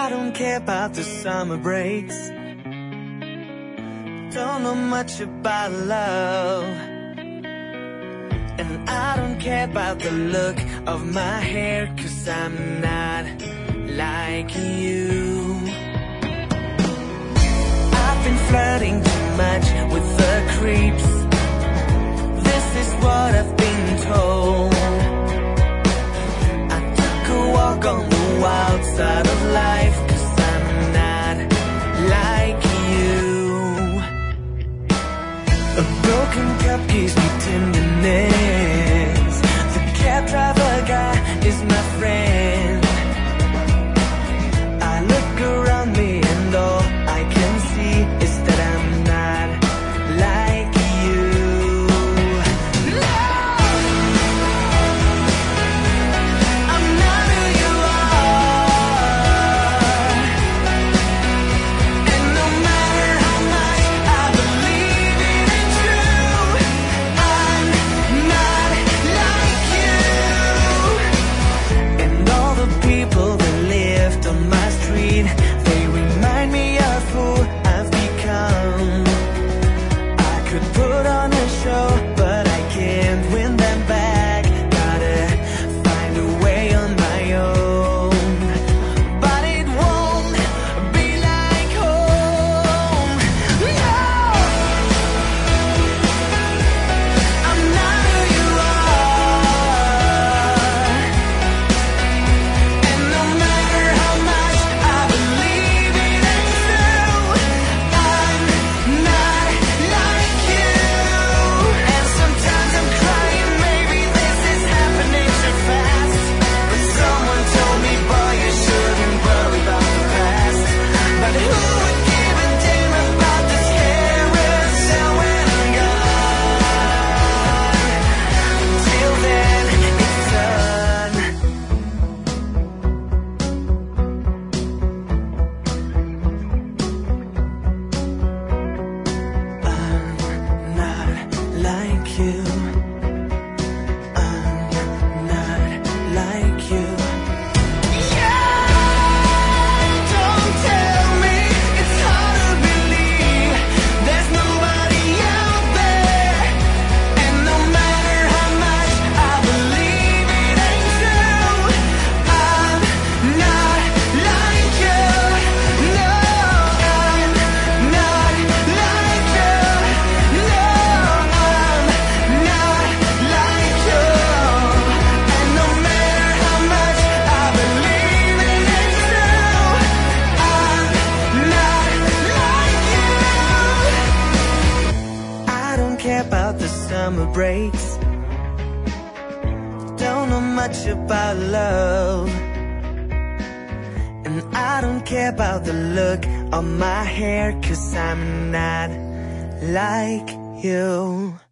don't care about the summer breaks. Don't know much about love. And I don't care about the look of my hair, 'cause I'm not like you. I've been flirting too much with the creeps. This is what I've been told. I took a walk on the wild side of life, 'cause I'm not like you. A broken cup gives me tenderness. The cab driver guy is my friend. I look around me and all I can see is that I'm not like you. No! I'm not who you are. And no matter how much I believe it is true, I'm not like you. And all the people that lived on my street, they remind me of who I've become. I could put on a show, but I can't win them back. Gotta find a way on my own. But it won't be like home. No! I'm not who you are. And no matter how much I believe it is true, I'm not like you. And sometimes I'm crying, maybe this is happening too fast. But someone told me, boy, you shouldn't worry about the past. But who would give a damn about this carousel when I'm gone? Till then, it's done. I'm not like you. I'm not like you. Don't tell me it's hard to believe there's nobody out there. And no matter how much I believe it ain't true, I'm not like you. No, I'm not like you. No, I'm not like you. And no matter how much I believe it ain't true, I'm not like you. I don't care about the summer breaks. Don't know much about love. And I don't care about the look on my hair, 'cause I'm not like you.